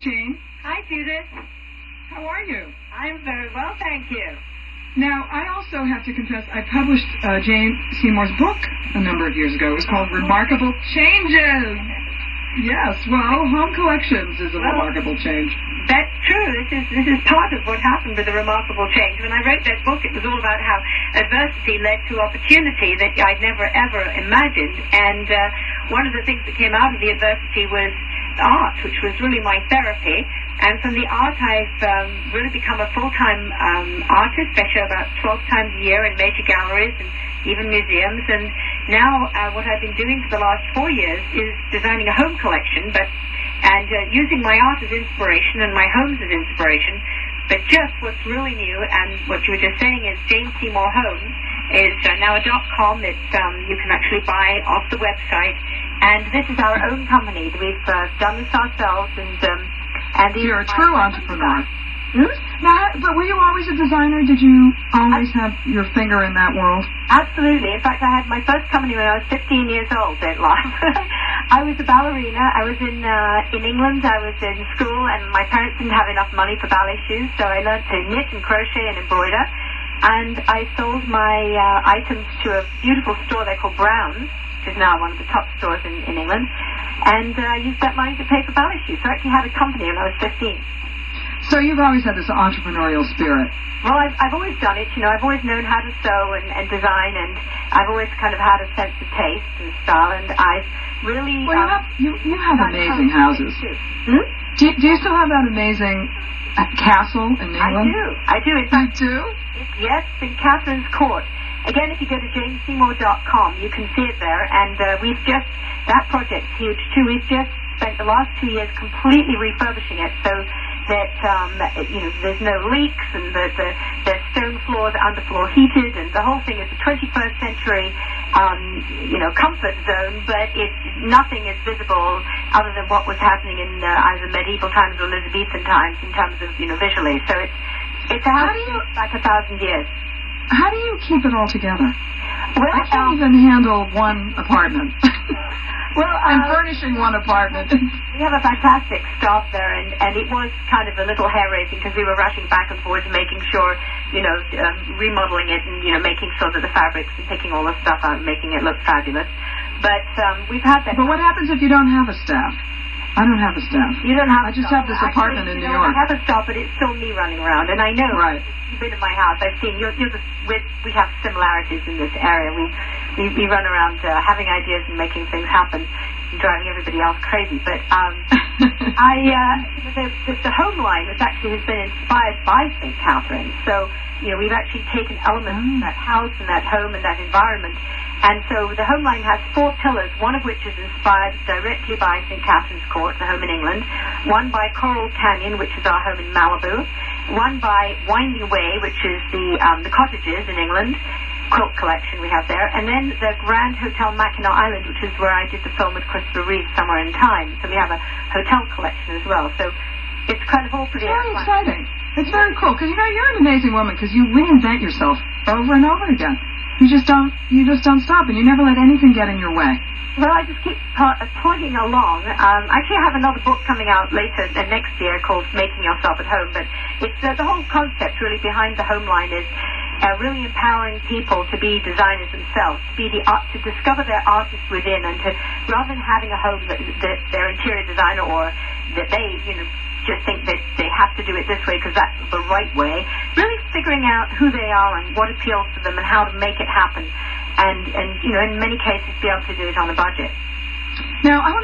Jean. Hi, Judith. How are you? I'm very well, thank you. Now, I also have to confess, I published Jane Seymour's book a number of years ago. It was called Remarkable Changes. Yes, well, Home Collections is a remarkable change. That's true. This is part of what happened with the remarkable change. When I wrote that book, it was all about how adversity led to opportunity that I'd never, ever imagined. And one of the things that came out of the adversity was art, which was really my therapy. And from the art, I've really become a full-time artist. I show about 12 times a year in major galleries and even museums. And now what I've been doing for the last 4 years is designing a home collection, and using my art as inspiration and my homes as inspiration. But just what's really new, and what you were just saying, is Jane Seymour Homes is now a .com. It's you can actually buy off the website. And this is our own company. We've done this ourselves, and you're a true entrepreneur. Hmm? Now, but were you always a designer? Did you always have your finger in that world? Absolutely. In fact, I had my first company when I was 15 years old, don't lie. I was a ballerina. I was in England. I was in school, and my parents didn't have enough money for ballet shoes, so I learned to knit and crochet and embroider. And I sold my items to a beautiful store they call Brown's, which is now one of the top stores in England. And I used that money to pay for ballet shoes. So I actually had a company when I was 15. So you've always had this entrepreneurial spirit. Well, I've always done it. You know, I've always known how to sew and design, and I've always kind of had a sense of taste and style, and I've really... Well, you have amazing houses. Hmm? Do you still have that amazing castle in England? I do. In fact, you do? Yes, St. Catherine's Court. Again, if you go to janeseymour.com, you can see it there, and that project's huge too. We've just spent the last 2 years completely refurbishing it so that there's no leaks, and the stone floors are underfloor heated, and the whole thing is a 21st century comfort zone, but nothing is visible other than what was happening in either medieval times or Elizabethan times in terms of visually. So it's a house back 1,000 years. How do you keep it all together? Well, I can't even handle one apartment. Well, I'm furnishing one apartment. We have a fantastic staff there, and it was kind of a little hair-raising because we were rushing back and forth and making sure, remodeling it and, making sure that the fabrics and picking all the stuff out and making it look fabulous. But we've had that. But what happens if you don't have a staff? I don't have a staff. You don't have I just have this apartment in New York. I have a staff, but it's still me running around, and I know. Right. You've been in my house. I've seen we have similarities in this area. We run around having ideas and making things happen and driving everybody else crazy. But the home line has been inspired by St. Catherine. So we've actually taken elements from that house and that home and that environment. And so the home line has 4 pillars, one of which is inspired directly by St. Catherine's Court, the home in England, one by Coral Canyon, which is our home in Malibu, one by Winding Way, which is the cottages in England, quilt collection we have there, and then the Grand Hotel Mackinac Island, which is where I did the film with Christopher Reeve, Somewhere in Time. So we have a hotel collection as well. So it's kind of all pretty exciting. It's very cool, because you're an amazing woman, because you reinvent yourself over and over again. You just don't stop, and you never let anything get in your way. Well, I just keep plugging along. Actually, I have another book coming out later next year called Making Yourself at Home, but it's the whole concept really behind the home line is really empowering people to be designers themselves, to discover their artists within, and to, rather than having a home that their interior designer or that they, just think that they have to do it this way because that's the right way, really figuring out who they are and what appeals to them and how to make it happen, and in many cases be able to do it on a budget. Now, I want